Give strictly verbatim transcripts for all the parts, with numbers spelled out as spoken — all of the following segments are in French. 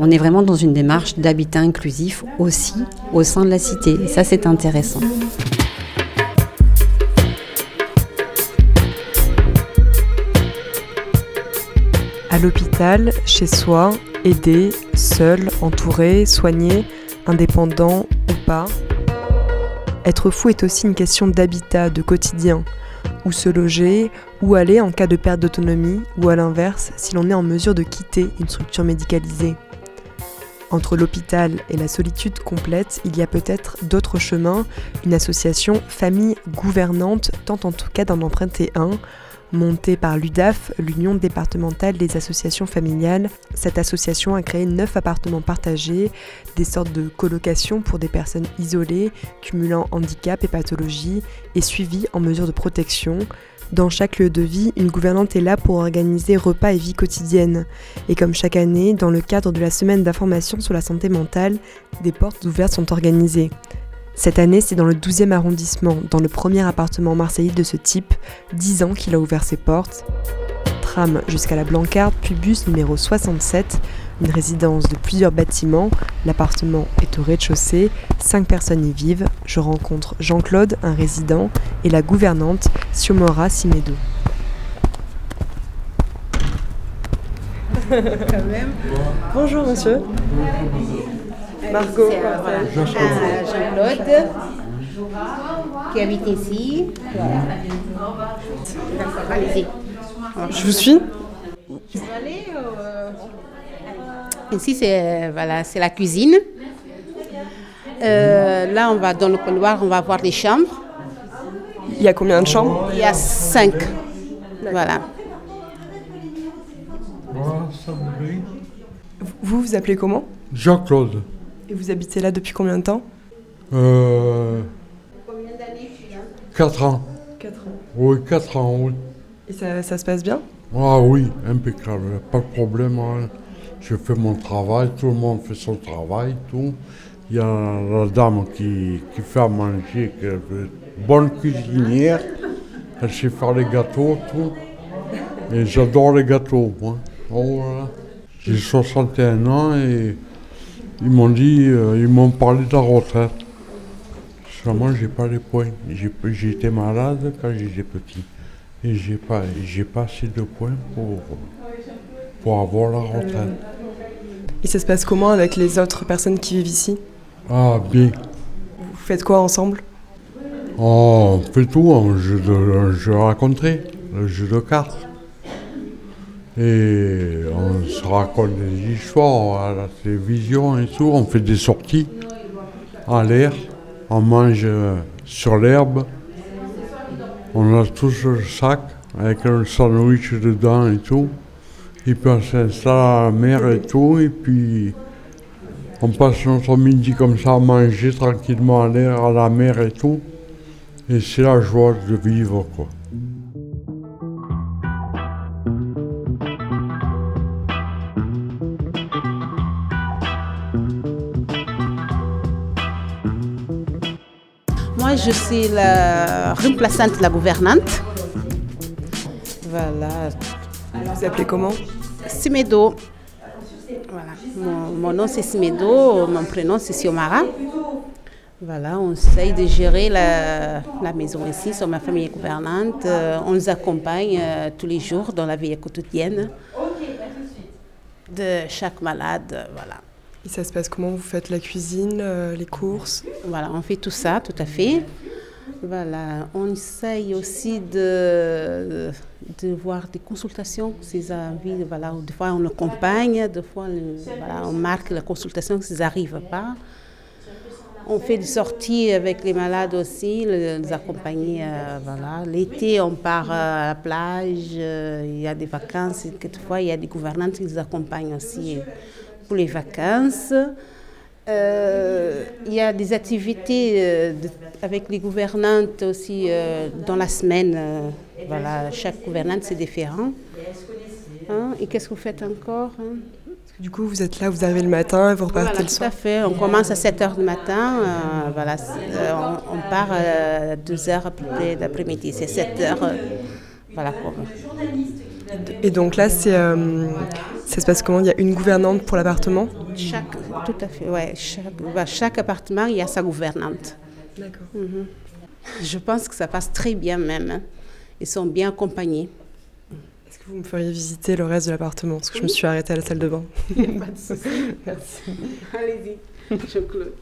on est vraiment dans une démarche d'habitat inclusif aussi au sein de la cité. Et ça, c'est intéressant. À l'hôpital, chez soi, aidé, seul, entouré, soigné, indépendant ou pas. Être fou est aussi une question d'habitat, de quotidien. Où se loger, où aller en cas de perte d'autonomie, ou à l'inverse, si l'on est en mesure de quitter une structure médicalisée. Entre l'hôpital et la solitude complète, il y a peut-être d'autres chemins. Une association Famille Gouvernante tente en tout cas d'en emprunter un. Montée par l'U D A F, l'Union départementale des associations familiales, cette association a créé neuf appartements partagés, des sortes de colocations pour des personnes isolées, cumulant handicap et pathologie, et suivies en mesure de protection. Dans chaque lieu de vie, une gouvernante est là pour organiser repas et vie quotidienne. Et comme chaque année, dans le cadre de la semaine d'information sur la santé mentale, des portes ouvertes sont organisées. Cette année, c'est dans le douzième arrondissement, dans le premier appartement marseillais de ce type, dix ans qu'il a ouvert ses portes. Tram jusqu'à la Blancarde, puis bus numéro soixante-sept, une résidence de plusieurs bâtiments. L'appartement est au rez-de-chaussée, cinq personnes y vivent. Je rencontre Jean-Claude, un résident, et la gouvernante, Xiomara Simedo. Quand même. Bonjour monsieur. Margot, C'est, euh, voilà. euh, Jean-Claude, qui habite ici. Voilà. D'accord, allez-y. Je vous suis. Je vais aller, euh... Ici, c'est, voilà, c'est la cuisine. Euh, là, on va dans le couloir, on va voir les chambres. Il y a combien de chambres ? Il y a cinq. Voilà. Vous vous appelez comment ? Jean-Claude. Et vous habitez là depuis combien de temps ? Euh, Combien d'années tu viens ? quatre ans. quatre ans. Oui, quatre ans, oui. Et ça, ça se passe bien ? Ah oui, impeccable, pas de problème. Hein. Je fais mon travail, tout le monde fait son travail, tout. Il y a la dame qui, qui fait à manger, qui est une bonne cuisinière. Elle sait faire les gâteaux, tout. Et j'adore les gâteaux, moi. Oh, voilà. J'ai soixante et un ans et ils m'ont dit, euh, ils m'ont parlé de la retraite. Seulement, j'ai pas les points. J'ai, j'ai été malade quand j'étais petit. Et j'ai pas, j'ai pas assez de points pour, pour avoir la retraite. Et ça se passe comment avec les autres personnes qui vivent ici ? Ah, bien. Vous faites quoi ensemble ? Oh, on fait tout, un jeu de, un jeu raconté, le jeu de cartes. Et on se raconte des histoires à la télévision et tout. On fait des sorties en l'air. On mange sur l'herbe. On a tous le sac avec un sandwich dedans et tout. Et puis on s'installe à la mer et tout. Et puis on passe notre midi comme ça à manger tranquillement à l'air, à la mer et tout. Et c'est la joie de vivre, quoi. Moi, je suis la remplaçante de la gouvernante. Voilà. Vous vous appelez comment ? Simedo. Voilà. Mon, mon nom c'est Simedo, mon prénom c'est Xiomara. Voilà, on essaye de gérer la, la maison ici, sur ma famille gouvernante. Euh, on les accompagne euh, tous les jours dans la vie quotidienne de chaque malade. Voilà. Et ça se passe comment ? Vous faites la cuisine, euh, les courses ? Voilà, on fait tout ça, tout à fait. Voilà, on essaye aussi de, de voir des consultations, s'ils arrivent. Voilà, des fois on l'accompagne, des fois on, voilà, on marque la consultation s'ils n'arrivent pas. On fait des sorties avec les malades aussi, les, les accompagner. Euh, voilà. L'été, on part à la plage, euh, il y a des vacances. Quelquefois, il y a des gouvernantes qui les accompagnent aussi pour les vacances. Euh, il y a des activités euh, de, avec les gouvernantes aussi euh, dans la semaine. Euh, voilà, chaque gouvernante, c'est différent. Hein? Et qu'est-ce que vous faites encore, hein? Du coup, vous êtes là, vous arrivez le matin et vous repartez voilà, le soir. Tout à fait. On commence à sept heures du matin. Euh, voilà, euh, on, on part à deux heures à peu près l'après-midi. C'est sept heures. Euh, voilà. Pour... Et donc là, c'est, euh, ça se passe comment? Il y a une gouvernante pour l'appartement? Chaque, tout à fait, ouais. Chaque, bah, chaque appartement, il y a sa gouvernante. D'accord. Mhm. Je pense que ça passe très bien même. Hein. Ils sont bien accompagnés. Est-ce que vous me feriez visiter le reste de l'appartement? Parce que je me suis arrêtée à la salle de bain. Pas de souci. Merci. Allez-y, je clôt.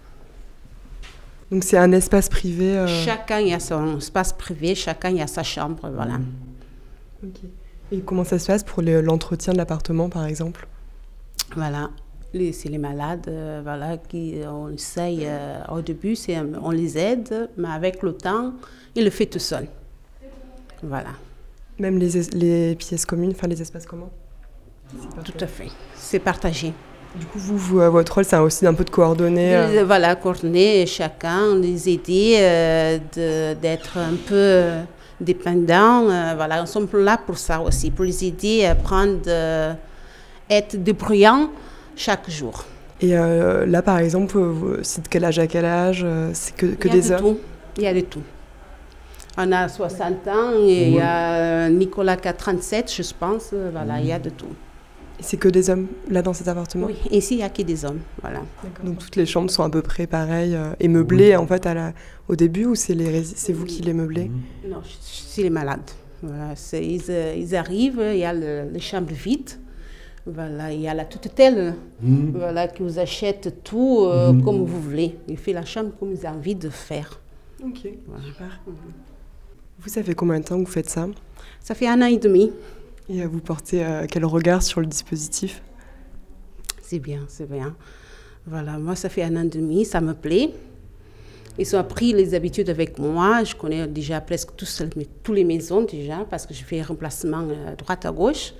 Donc c'est un espace privé euh... Chacun y a son espace privé, chacun y a sa chambre, voilà. Okay. Et comment ça se passe pour le, l'entretien de l'appartement, par exemple? Voilà, les, c'est les malades, euh, voilà, qui on essaye, euh, au début, c'est, on les aide, mais avec le temps, ils le font tout seul. Voilà. Même les, les pièces communes, enfin les espaces communs? Tout à fait, c'est partagé. Du coup, vous, vous, votre rôle, c'est aussi un peu de coordonner euh... les, Voilà, coordonner chacun, les aider, euh, de, d'être un peu dépendants. Euh, voilà, nous sommes là pour ça aussi, pour les aider à prendre, euh, être débrouillants chaque jour. Et euh, là, par exemple, vous, c'est de quel âge à quel âge? C'est que, que des hommes? Tout. Il y a de tout. On a soixante ans et il y a Nicolas qui a trente-sept, je pense. Voilà, il y a de tout. Et c'est que des hommes, là, dans cet appartement? Oui, ici, il n'y a que des hommes, voilà. D'accord. Donc, toutes les chambres sont à peu près pareilles euh, et meublées, oui. En fait, à la, au début, ou c'est, les, c'est vous qui les meublez? Non, c'est les malades. Voilà, c'est, ils, ils arrivent, il y a le, les chambres vides. Voilà, il y a la tutelle, mmh. Voilà, qui vous achète tout euh, mmh. comme vous voulez. Il fait la chambre comme ils ont envie de faire. Ok, voilà. Super. Vous, ça fait combien de temps que vous faites ça? Ça fait un an et demi. Et vous portez euh, quel regard sur le dispositif? C'est bien, c'est bien. Voilà, moi, ça fait un an et demi, ça me plaît. Ils ont appris les habitudes avec moi. Je connais déjà presque tous, toutes les maisons déjà, parce que je fais un remplacement à droite à gauche.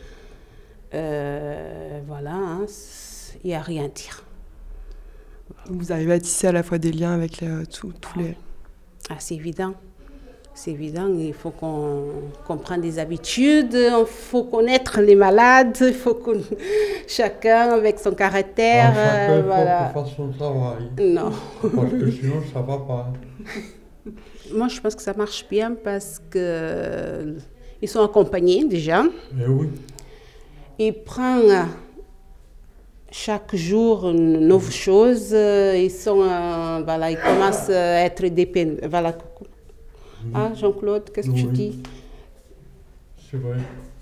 Euh, voilà, hein, il n'y a rien à dire. Vous arrivez à tisser à la fois des liens avec les, tous les... Ah, c'est évident. C'est évident, il faut qu'on, qu'on prenne des habitudes, il faut connaître les malades, il faut qu'on... chacun avec son caractère. Ah, chacun euh, voilà. faut qu'il fasse son travail. Non. Parce que sinon, ça ne va pas. Moi, je pense que ça marche bien parce qu'ils sont accompagnés déjà. Eh oui. Ils prennent chaque jour une nouvelle chose. Ils, sont, euh, voilà, ils commencent à être dépendants. Voilà. Ah, Jean-Claude, qu'est-ce que oui. tu dis? C'est vrai.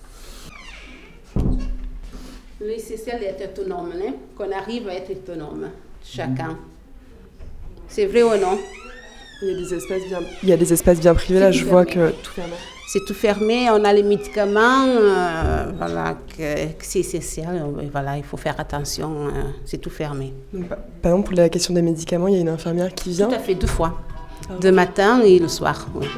L'essentiel est d'être autonome, hein? Qu'on arrive à être autonome, chacun. Mmh. C'est vrai ou non? Il y a des espaces bien, il y a des espaces bien privés, là, je fermé. Vois que tout fermé. C'est tout fermé, on a les médicaments, euh, voilà, que, que c'est essentiel, voilà, il faut faire attention, euh, c'est tout fermé. Donc, par exemple, pour la question des médicaments, il y a une infirmière qui vient? Tout à fait, deux fois. Le matin et le soir, oui.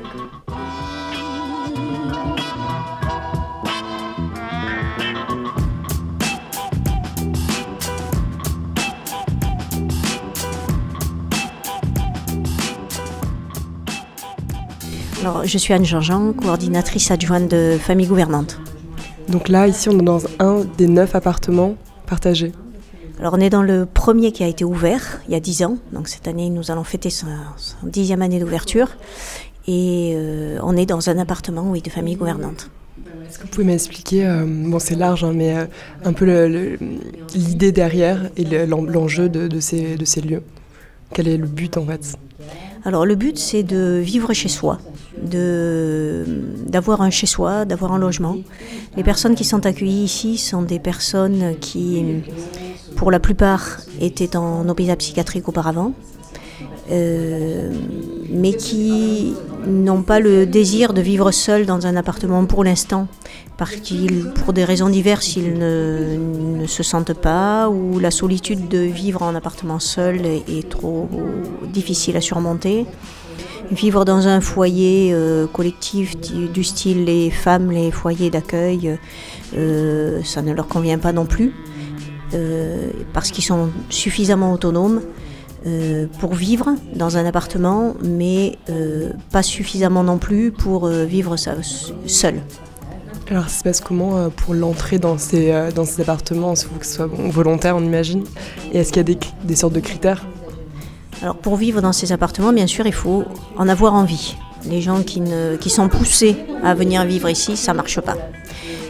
Alors, je suis Anne Jean-Jean, coordinatrice adjointe de Famille Gouvernante. Donc là, ici, on est dans un des neuf appartements partagés. Alors on est dans le premier qui a été ouvert il y a dix ans, donc cette année nous allons fêter son, son dixième année d'ouverture et euh, on est dans un appartement oui, de famille gouvernante. Est-ce que vous pouvez m'expliquer, euh, bon c'est large hein, mais euh, un peu le, le, l'idée derrière et le, l'enjeu de, de, ces, de ces lieux? Quel est le but en fait? Alors le but c'est de vivre chez soi, de, d'avoir un chez soi, d'avoir un logement. Les personnes qui sont accueillies ici sont des personnes qui... pour la plupart, étaient en hôpital psychiatrique auparavant, euh, mais qui n'ont pas le désir de vivre seuls dans un appartement pour l'instant, parce qu'ils, pour des raisons diverses, ils ne, ne se sentent pas, ou la solitude de vivre en appartement seul est trop difficile à surmonter. Vivre dans un foyer euh, collectif du, du style les femmes, les foyers d'accueil, euh, ça ne leur convient pas non plus. Euh, parce qu'ils sont suffisamment autonomes euh, pour vivre dans un appartement, mais euh, pas suffisamment non plus pour euh, vivre ça seul. Alors ça se passe comment euh, pour l'entrée dans ces, euh, dans ces appartements? Il faut que ce soit bon, volontaire, on imagine. Et est-ce qu'il y a des, des sortes de critères? Alors pour vivre dans ces appartements, bien sûr, il faut en avoir envie. Les gens qui, ne, qui sont poussés à venir vivre ici, ça ne marche pas.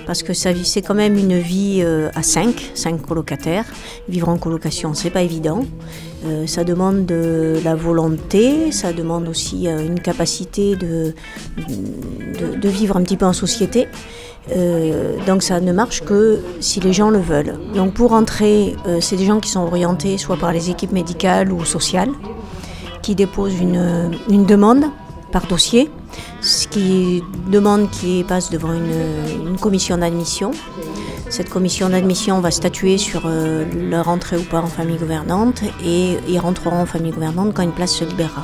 parce que ça, c'est quand même une vie euh, à cinq, cinq colocataires. Vivre en colocation, c'est pas évident. Euh, ça demande de la volonté, ça demande aussi euh, une capacité de, de, de vivre un petit peu en société. Euh, donc ça ne marche que si les gens le veulent. Donc pour entrer, euh, c'est des gens qui sont orientés soit par les équipes médicales ou sociales, qui déposent une, une demande par dossier, ce qui demande qui passe devant une, une commission d'admission. Cette commission d'admission va statuer sur euh, leur entrée ou pas en famille gouvernante et ils rentreront en famille gouvernante quand une place se libérera.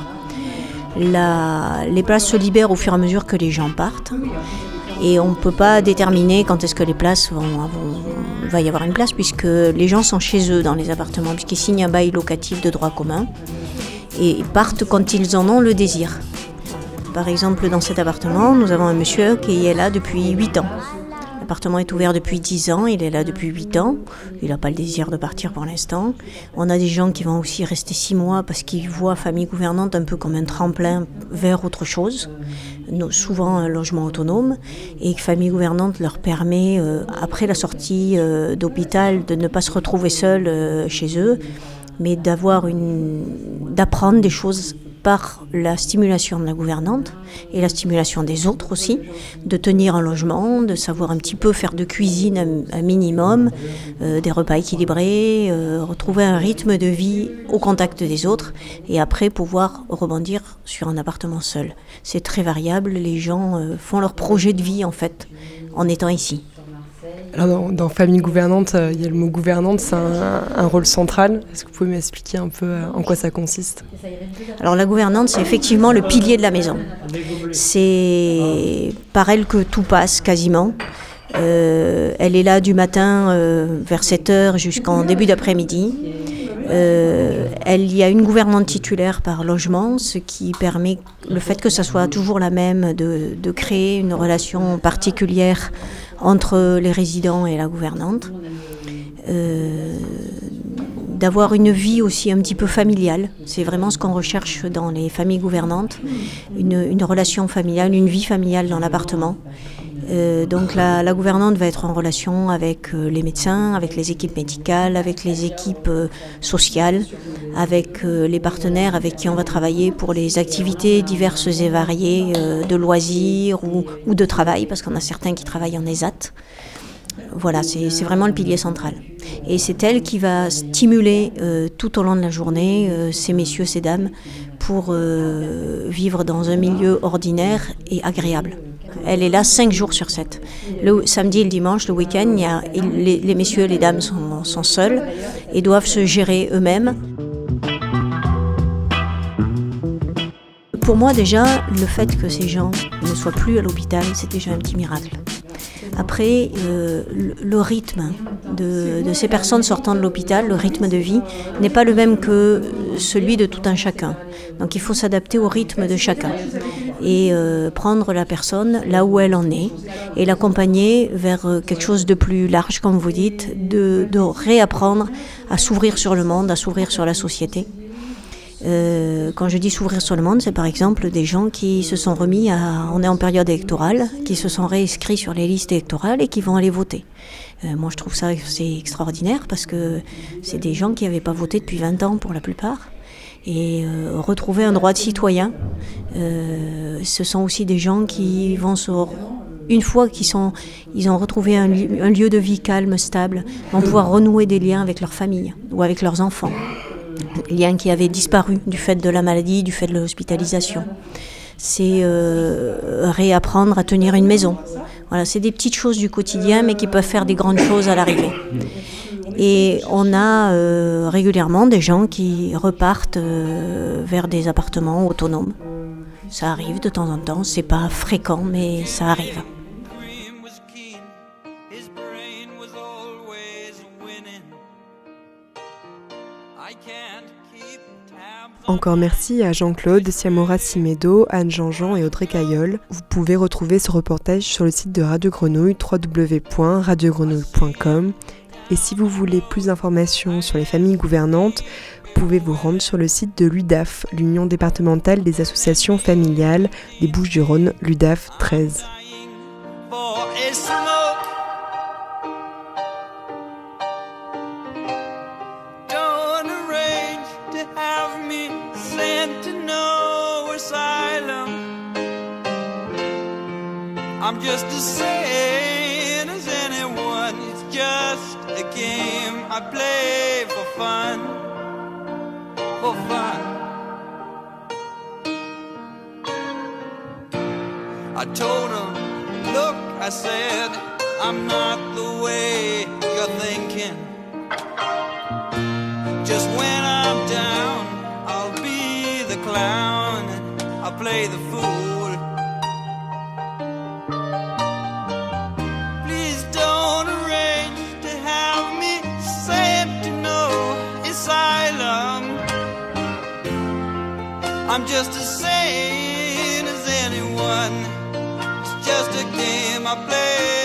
La, les places se libèrent au fur et à mesure que les gens partent et on ne peut pas déterminer quand est-ce que les places vont, vont, va y avoir une place puisque les gens sont chez eux dans les appartements puisqu'ils signent un bail locatif de droit commun et ils partent quand ils en ont le désir. Par exemple, dans cet appartement, nous avons un monsieur qui est là depuis huit ans. L'appartement est ouvert depuis dix ans, il est là depuis huit ans. Il n'a pas le désir de partir pour l'instant. On a des gens qui vont aussi rester six mois parce qu'ils voient famille gouvernante un peu comme un tremplin vers autre chose, souvent un logement autonome, et que famille gouvernante leur permet, euh, après la sortie euh, d'hôpital, de ne pas se retrouver seuls euh, chez eux, mais d'avoir une, d'apprendre des choses par la stimulation de la gouvernante et la stimulation des autres aussi, de tenir un logement, de savoir un petit peu faire de cuisine un, un minimum, euh, des repas équilibrés, euh, retrouver un rythme de vie au contact des autres et après pouvoir rebondir sur un appartement seul. C'est très variable, les gens euh, font leur projet de vie en fait en étant ici. Alors dans, dans famille gouvernante, euh, il y a le mot gouvernante, c'est un, un rôle central. Est-ce que vous pouvez m'expliquer un peu euh, en quoi ça consiste ? Alors la gouvernante, c'est effectivement le pilier de la maison. C'est par elle que tout passe quasiment. Euh, elle est là du matin euh, vers sept heures jusqu'en début d'après-midi. Euh, elle, il y a une gouvernante titulaire par logement, ce qui permet le fait que ça soit toujours la même, de, de créer une relation particulière entre les résidents et la gouvernante, euh, d'avoir une vie aussi un petit peu familiale. C'est vraiment ce qu'on recherche dans les familles gouvernantes, une, une relation familiale, une vie familiale dans l'appartement. Euh, donc la, la gouvernante va être en relation avec euh, les médecins, avec les équipes médicales, avec les équipes euh, sociales, avec euh, les partenaires avec qui on va travailler pour les activités diverses et variées euh, de loisirs ou, ou de travail, parce qu'on a certains qui travaillent en ESAT. Voilà, c'est, c'est vraiment le pilier central. Et c'est elle qui va stimuler euh, tout au long de la journée euh, ces messieurs, ces dames, pour euh, vivre dans un milieu ordinaire et agréable. Elle est là cinq jours sur sept. Le samedi et le dimanche, le week-end, il y a, les, les messieurs et les dames sont, sont seuls et doivent se gérer eux-mêmes. Pour moi, déjà, le fait que ces gens ne soient plus à l'hôpital, c'est déjà un petit miracle. Après, euh, le, le rythme de, de ces personnes sortant de l'hôpital, le rythme de vie, n'est pas le même que celui de tout un chacun. Donc il faut s'adapter au rythme de chacun et euh, prendre la personne là où elle en est et l'accompagner vers quelque chose de plus large, comme vous dites, de, de réapprendre à s'ouvrir sur le monde, à s'ouvrir sur la société. Euh, quand je dis s'ouvrir sur le monde, c'est par exemple des gens qui se sont remis à... On est en période électorale, qui se sont réinscrits sur les listes électorales et qui vont aller voter. Euh, moi, je trouve ça c'est extraordinaire parce que c'est des gens qui n'avaient pas voté depuis vingt ans pour la plupart. Et euh, retrouver un droit de citoyen, euh, ce sont aussi des gens qui vont se... Une fois qu'ils sont, ils ont retrouvé un, li... un lieu de vie calme, stable, vont pouvoir renouer des liens avec leur famille ou avec leurs enfants. Liens qui avaient disparu du fait de la maladie, du fait de l'hospitalisation. C'est euh, réapprendre à tenir une maison. Voilà, c'est des petites choses du quotidien, mais qui peuvent faire des grandes choses à l'arrivée. Et on a euh, régulièrement des gens qui repartent euh, vers des appartements autonomes. Ça arrive de temps en temps, c'est pas fréquent, mais ça arrive. Encore merci à Jean-Claude, Siamora Simedo, Anne Jean-Jean et Audrey Cailleul. Vous pouvez retrouver ce reportage sur le site de Radio Grenouille, w w w point radio grenouille point com. Et si vous voulez plus d'informations sur les familles gouvernantes, vous pouvez vous rendre sur le site de l'U D A F, l'Union départementale des associations familiales des Bouches-du-Rhône, l'U D A F treize. I'm just as sane as anyone. It's just a game I play for fun, for fun. I told him, look, I said, I'm not the way you're thinking. Just when I'm down, I'll be the clown, I'll play the fool. Please don't arrange to have me sent to no asylum. I'm just as sane as anyone. It's just a game I play